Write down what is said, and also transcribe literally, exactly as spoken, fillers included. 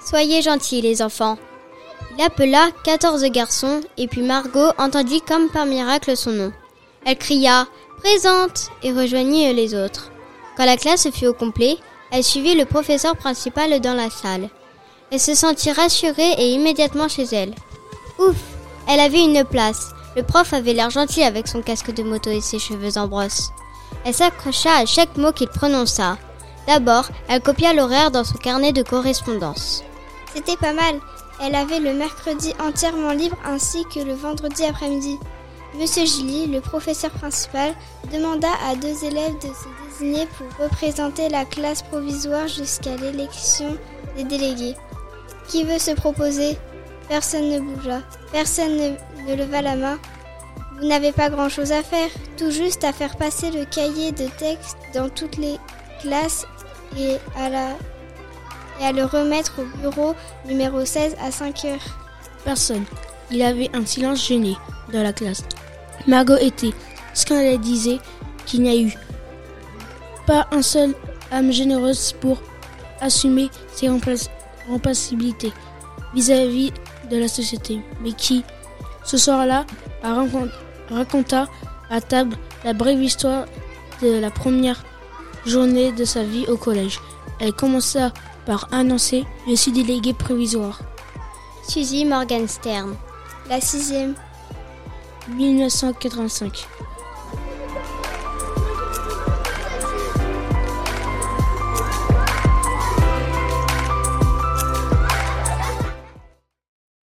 Soyez gentils, les enfants. » Il appela quatorze garçons et puis Margot entendit comme par miracle son nom. Elle cria « Présente !» et rejoignit les autres. Quand la classe fut au complet, elle suivit le professeur principal dans la salle. Elle se sentit rassurée et immédiatement chez elle. Ouf, elle avait une place. Le prof avait l'air gentil avec son casque de moto et ses cheveux en brosse. Elle s'accrocha à chaque mot qu'il prononça. D'abord, elle copia l'horaire dans son carnet de correspondance. C'était pas mal. Elle avait le mercredi entièrement libre ainsi que le vendredi après-midi. Monsieur Gilly, le professeur principal, demanda à deux élèves de se désigner pour représenter la classe provisoire jusqu'à l'élection des délégués. Qui veut se proposer ? Personne ne bougea. Personne ne, ne leva la main. Vous n'avez pas grand-chose à faire, tout juste à faire passer le cahier de texte dans toutes les classes et à, la, et à le remettre au bureau numéro seize à cinq heures. Personne. Il y avait un silence gêné dans la classe. Margot était scandalisée qu'il n'y a eu pas un seul âme généreuse pour assumer ses remplaç- remplaçabilités vis-à-vis de la société. Mais qui, ce soir-là, a raconté raconta à table la brève histoire de la première journée de sa vie au collège. Elle commença par annoncer « Je suis déléguée provisoire ». Suzy Morgenstern. La sixième. mille neuf cent quatre-vingt-cinq.